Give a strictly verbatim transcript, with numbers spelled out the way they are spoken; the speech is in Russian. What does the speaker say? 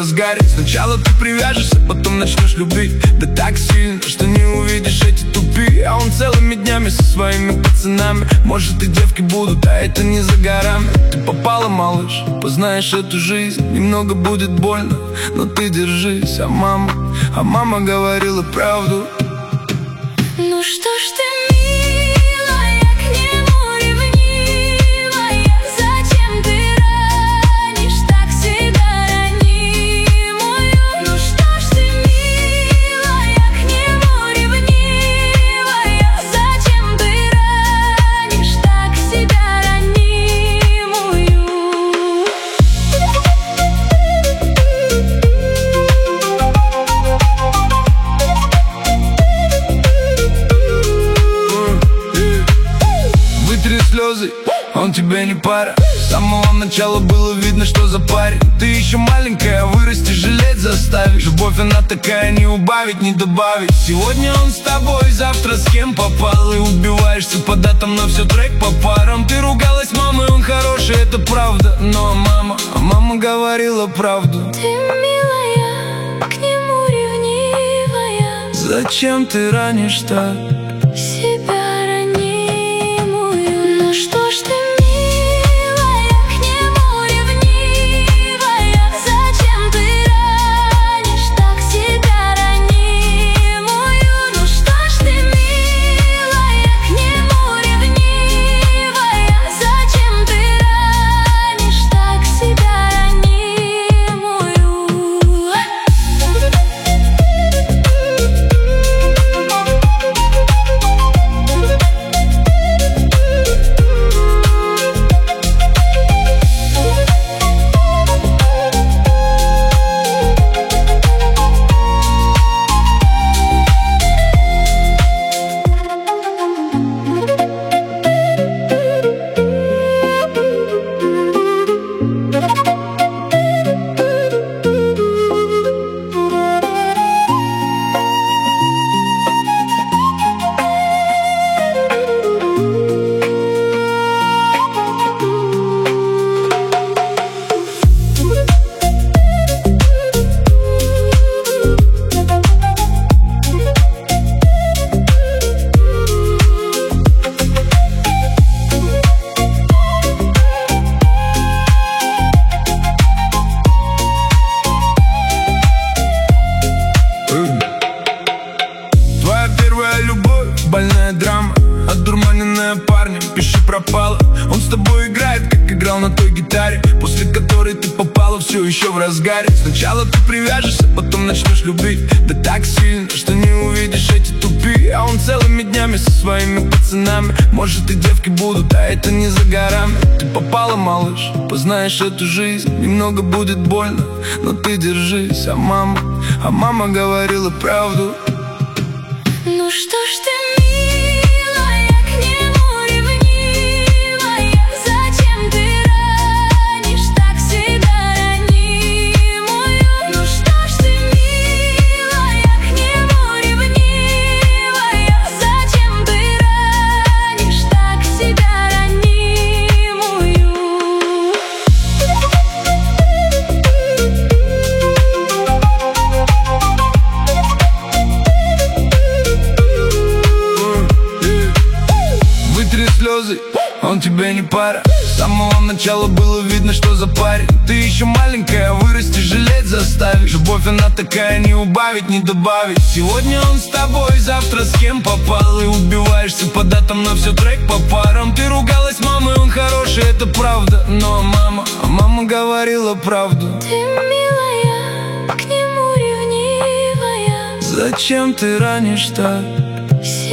разгаре. Сначала ты привяжешься, потом начнешь любить, да так сильно, что не увидишь эти тупи. А он целыми днями со своими пацанами. Может и девки будут, а это не за горами. Ты попала, малыш, познаешь эту жизнь. Немного будет больно, но ты держись. А мама, а мама говорила правду. Ну что ж ты, милая, к нему ревнивая? Зачем ты ранишь так себя ранимую? Ну что ж ты, милая, к нему ревнивая? Зачем ты ранишь так себя ранимую? Вытри слезы, он тебе не пара. С самого начала было видно, что за парень. Ты еще маленькая, вырасти жалеть заставишь. Любовь она такая, не убавить, не добавить. Сегодня он с тобой, завтра с кем попал. И убиваешься по датам, но все трек по парам. Ты ругалась мамой, он хороший, это правда. Но мама, а мама говорила правду. Ты, милая, к нему ревнивая. Зачем ты ранишь так Себя ранимую? Ну что ж ты, милая, к нему ревнивая? Зачем ты ранишь так себя ранимую? Ну что ж ты, милая, к нему ревнивая? Зачем ты ранишь так себя ранимую? Твоя первая любовь, больная драма, одурманенная парнем, пиши пропала. Он с тобой играет, как играл на той гитаре, после которой ты попала все еще в разгаре. Сначала ты привяжешься, потом начнешь любить, да так сильно, что не увидишь эти тупи. А он целыми днями со своими пацанами. Может и девки будут, а это не за горами. Ты попала, малыш, познаешь эту жизнь. Немного будет больно, но ты держись. А мама, а мама говорила правду. Ну что ж ты, милая, к нему ревнивая? Зачем ты ранишь так себя ранимую? Ну что ж ты, милая, к нему ревнивая? Зачем ты ранишь так себя ранимую? Вытри слезы, он тебе не пара. С самого начала было видно, что за парень. Ты еще маленькая, вырасти жалеть заставишь. Любовь она такая, не убавить, не добавить. Сегодня он с тобой, завтра с кем попал. И убиваешься по датам, но все трек по парам. Ты ругалась мамой, он хороший, это правда. Но мама, а мама говорила правду. Ты, милая, к нему ревнивая. Зачем ты ранишь так Себя